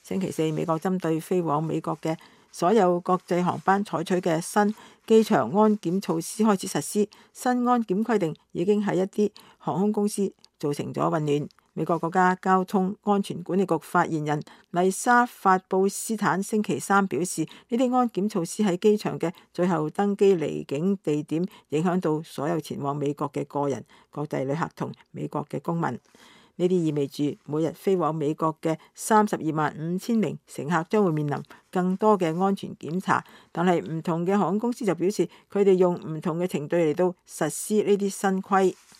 星期四，美國針對飛往美國嘅所有國際航班採取嘅新機場安檢措施開始實施。新安檢規定已經喺一啲航空公司造成咗混亂。美國國家交通安全管理局發言人麗莎法布斯坦星期三表示，呢啲安檢措施喺機場嘅最後登機離境地點影響到所有前往美國嘅個人、國際旅客同美國嘅公民。呢啲意味住每日飛往美國嘅32.5萬名乘客將會面臨更多嘅安全檢查，但係唔同嘅航空公司就表示佢哋用唔同嘅程序嚟到實施呢啲新規。